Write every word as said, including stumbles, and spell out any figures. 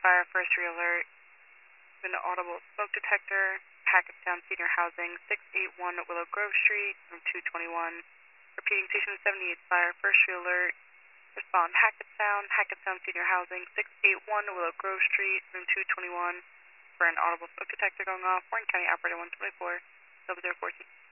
fire, first re-alert. An audible smoke detector, Hackettstown Senior Housing, six eighty-one Willow Grove Street, room two twenty-one. Repeating, Station seventy-eight fire, first re-alert. Respond Hackettstown, Hackettstown Senior Housing, six eighty-one Willow Grove Street, room two twenty-one. For an audible smoke detector going off, Warren County Operator one twenty-four, double zero fourteen.